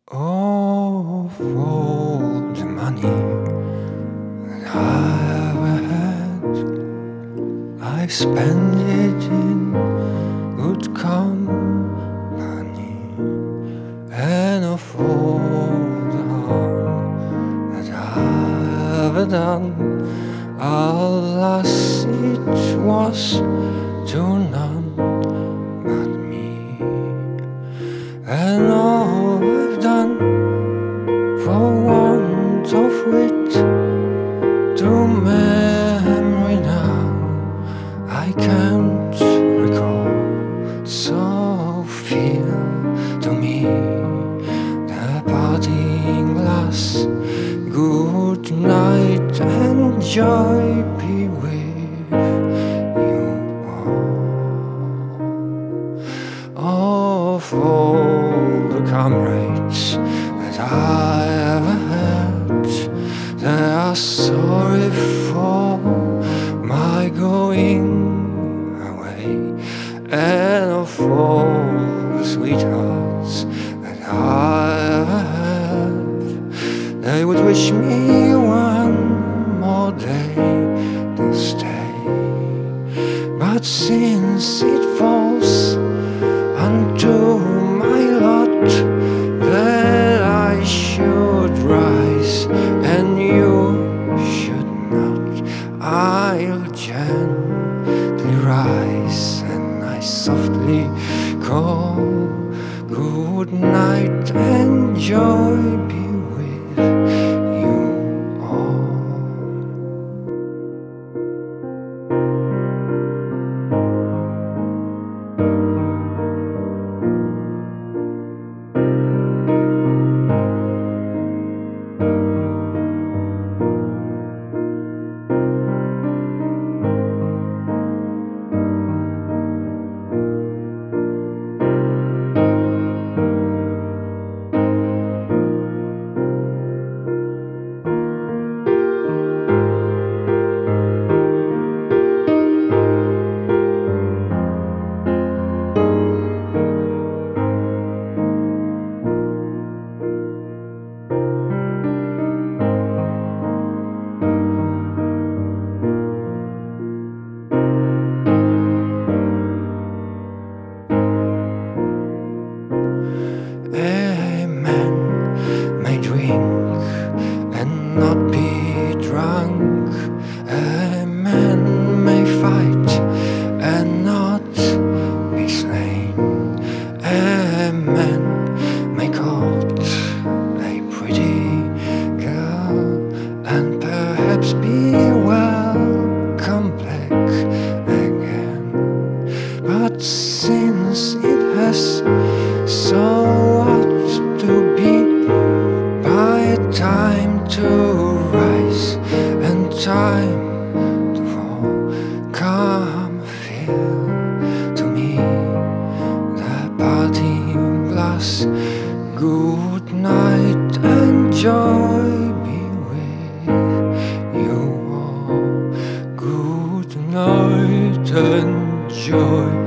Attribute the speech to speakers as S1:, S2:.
S1: Of all the money that I ever had, I spent it in good company. And of all the harm that I ever done, alas, it was to none but me. And all I've done, for want of wit, to memory now I can't recall. So feel to me the parting glass. Good night and joy be with you all. Of all the comrades that I ever had, they are sorry for my going away. And of all the sweethearts that I ever had, they would wish me one more day to stay. But since it falls unto my lot that I should rise and you should not, I'll gently rise and I softly call. Good night and joy be with you all. A man may drink and not be drunk. A man may fight and not be slain. A man may court a pretty girl and perhaps be welcome back again. But since it has so ought to be, by time to rise and time to fall, come fill to me the parting glass. Good night and joy be with you all. Good night and joy